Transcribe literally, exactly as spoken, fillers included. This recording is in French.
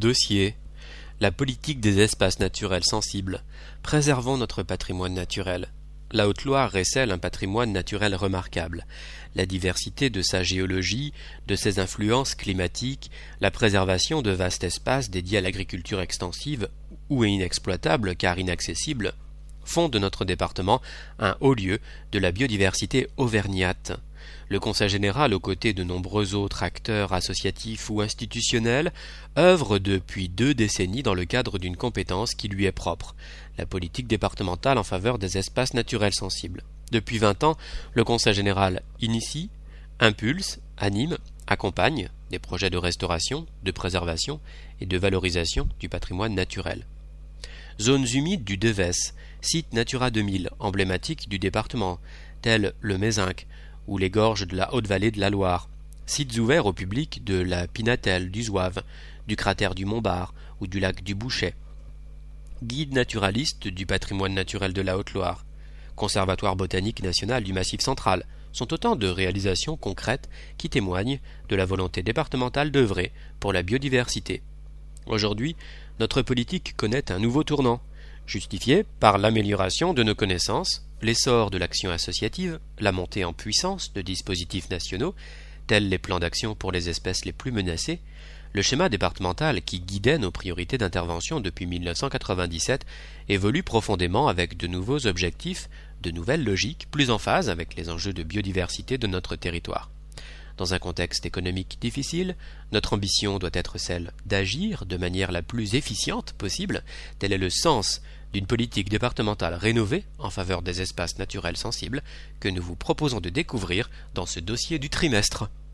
Dossier: la politique des espaces naturels sensibles. Préservons notre patrimoine naturel. La Haute-Loire recèle un patrimoine naturel remarquable. La diversité de sa géologie, de ses influences climatiques, la préservation de vastes espaces dédiés à l'agriculture extensive ou inexploitables car inaccessibles, font de notre département un haut lieu de la biodiversité auvergnate. Le Conseil général, aux côtés de nombreux autres acteurs associatifs ou institutionnels, œuvre depuis deux décennies dans le cadre d'une compétence qui lui est propre, la politique départementale en faveur des espaces naturels sensibles. Depuis vingt ans, le Conseil général initie, impulse, anime, accompagne des projets de restauration, de préservation et de valorisation du patrimoine naturel. Zones humides du Devès, sites Natura deux mille emblématiques du département, tels le Mézinc ou les gorges de la Haute-Vallée de la Loire, sites ouverts au public de la Pinatelle, du Zouave, du cratère du Montbard ou du lac du Bouchet, guide naturaliste du patrimoine naturel de la Haute-Loire, conservatoire botanique national du Massif central, sont autant de réalisations concrètes qui témoignent de la volonté départementale d'œuvrer pour la biodiversité. Aujourd'hui, notre politique connaît un nouveau tournant, justifié par l'amélioration de nos connaissances, l'essor de l'action associative, la montée en puissance de dispositifs nationaux, tels les plans d'action pour les espèces les plus menacées, le schéma départemental qui guidait nos priorités d'intervention depuis mille neuf cent quatre-vingt-dix-sept évolue profondément avec de nouveaux objectifs, de nouvelles logiques, plus en phase avec les enjeux de biodiversité de notre territoire. Dans un contexte économique difficile, notre ambition doit être celle d'agir de manière la plus efficiente possible. Tel est le sens d'une politique départementale rénovée en faveur des espaces naturels sensibles que nous vous proposons de découvrir dans ce dossier du trimestre.